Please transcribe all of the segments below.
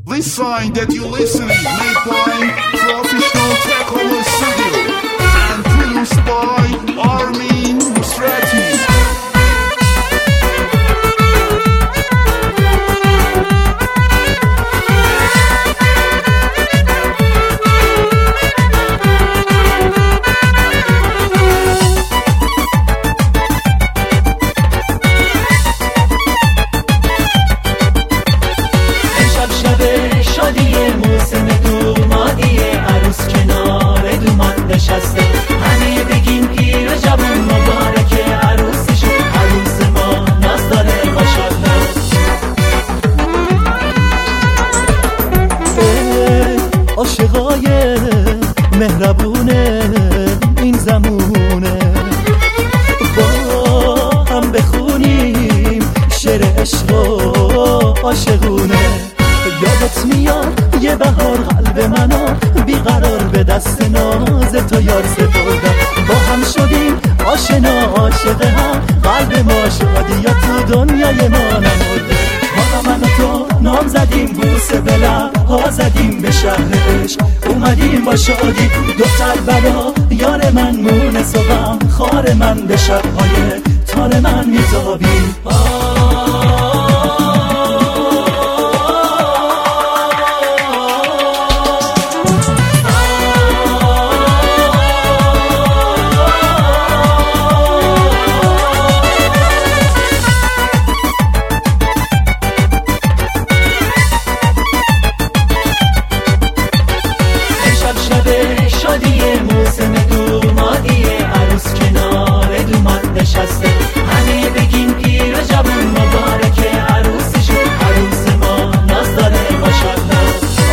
This sign that you're listening made by Professional Takeover Studio and produced by Armin Musrati. موسم دومادیه عروس کنار دومان نشسته همه بگیم پیر جوون مبارکه عروسشون عروس ما ناز داره ماشالله عاشقای مهربونه این زمونه با هم بخونیم شعر عشق و عاشقونه یادت میاد یه بهار قلب منو بیقرار به دست ناز تو یار سپردم با هم شدیم آشنا عاشق هم قلب ما شادی یا تو دنیای ما نمرده حالا من و تو نام زدیم بوسه به لب‌ها زدیم به شهرش اومدیم با شادی دختر بلا یار من مونس و غم خار من به شب‌های تار من میتابیم شادیه موسم دومادیه عروس کنار دومان نشسته همه بگیم پیر جوون مبارکه عروسشون عروس ما ناز داره ماشالله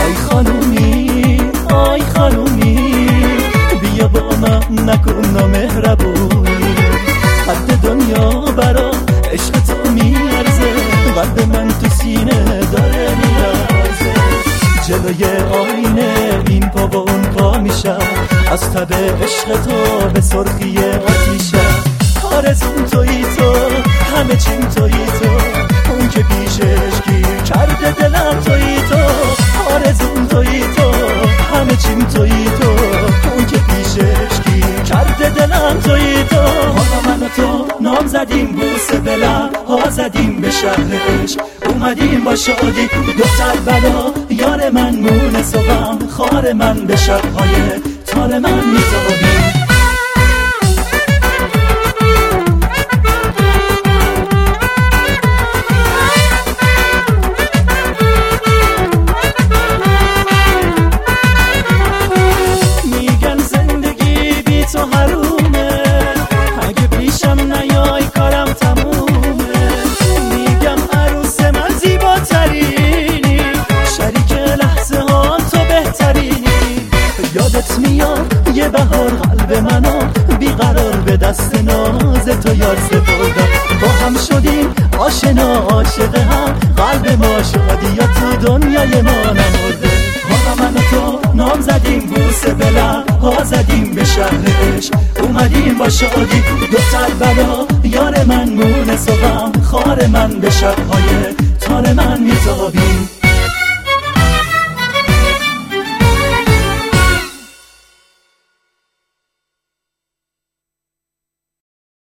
آی خانومی بیا با من نکن نامهربونی قد دنیا برا عشق تو میارزه قد من تو سینه داره میارزه جلوی آینه این پا و اون پا میشم از تب عشق تو به سرخی آتیشم آرزون تویی تو همه چیم تویی تو اون که پیشش گیر کرده دلم تویی تو آرزون تویی تو همه چیم تویی تو اون که پیشش گیر کرده دلم تویی تو حالا من و تو نام زدیم بوسه به لب‌ها زدیم به شهرش اومدیم با شادی دختر بلا یار من مونس و غم خار من به شب‌های تار من میتابیم میگن زندگی بی تو حرومه اگه پیشم نیای کارم تمومه میگم عروس من زیباترینی شریک لحظه ها تو بهترینی یادت میاد یه بهار قلب منو بیقرار به دست ناز تو یار سپردم با هم شدیم آشنا عاشق هم قلب ما شادی یا تو دنیای ما نمرده حالا من و تو نام زدیم بوسه به لب‌ها زدیم به شهرش اومدیم با شادی دختر بلا یار من مونس و غم خار من به شب‌های تار من میتابیم